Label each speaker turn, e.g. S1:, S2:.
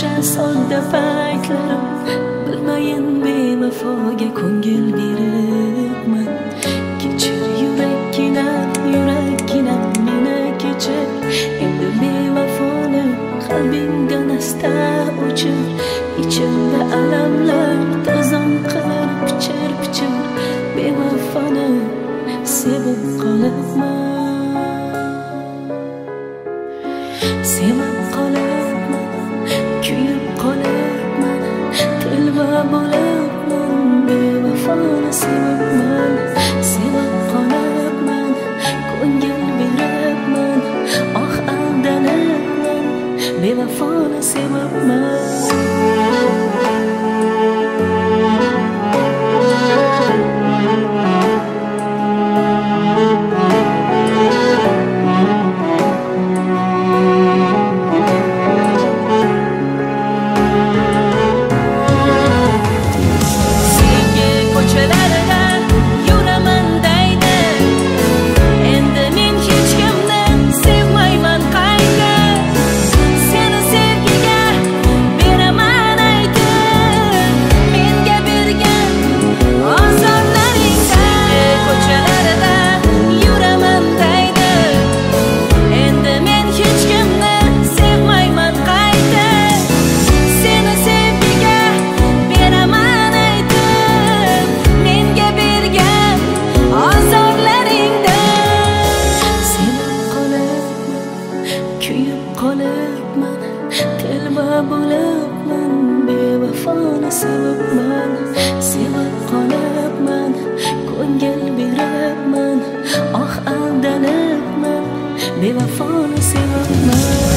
S1: o'sha sodda paytlarim, bilmayin bevafoga ko'ngil beribman. Kechir yurakkina meni kechir, endi bevafoni qalbingdan asta o'chir. Ichimda alamlar tozon qilar pichir, bevafoni sevib qolibman. Sevib qolibman, kuyib qolibman, telba bo'libman, bevafoni sevibman. Sevib qolibman, ko'ngil beribman, oh aldanibman, bevafoni sevibman. Kuyib qolibman, telba bo'libman, bevafoni sevibman. Sevib qolibman, ko'ngil beribman, oh aldanibman, bevafoni sevibman.